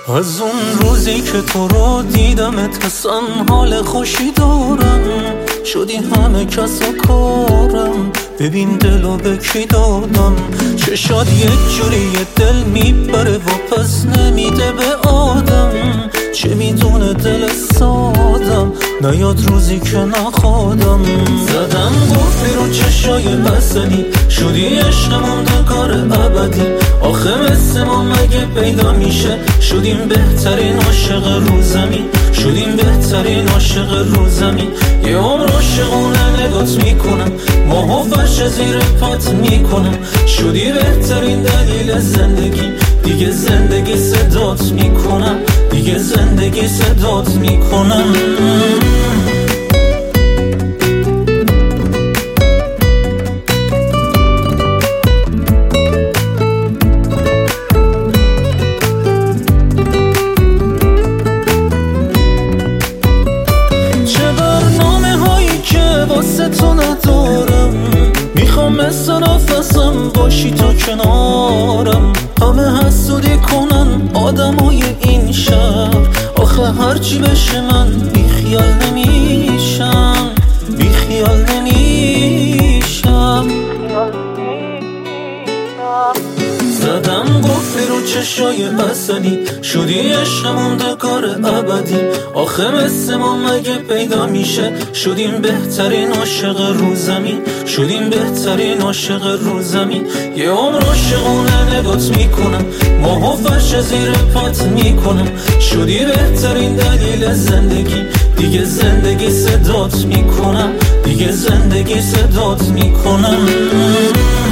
از اون روزی که تو رو دیدمت حسن حال خوشی دارم، شدی همه کس و کارم. ببین دلو به کی دادم، چشات یک جوری دل میبره و پس نمیده به آدم. چه میدونه دل سادم، نیاد روزی که نخوادم. زدم گفتی رو چشای بسنی، شدی عشق موندگار ابدی. آخه مثل ما مگه پیدا میشه، شدیم بهترین عاشق رو زمین، شدیم بهترین عاشق رو زمین. یه عمر عاشقونه نگات میکنم، ماه و فرش زیر پات میکنم. شدی بهترین دلیل زندگی، دیگه زندگی صدات میکنم، دیگه زندگی صدات میکنم. واسه تو ندارم، میخوام مثل نفسم باشی تا کنارم. همه حسودی کنن آدمای این شهر، آخه هرچی بشه من بیخیال نمیشم، بیخیال نمیشم. زدم گفتی رو چشای اصلی، شدی عشق موندگار ابدی. آخه مثل ما مگه پیدا میشه، شدیم بهترین عاشق رو زمین، شدیم بهترین عاشق رو زمین. یه عمر عاشقونه نگات میکنم، ماه و فرش زیر پات میکنم. شدی بهترین دلیل زندگی، دیگه زندگی صدات میکنم، دیگه زندگی صدات میکنم.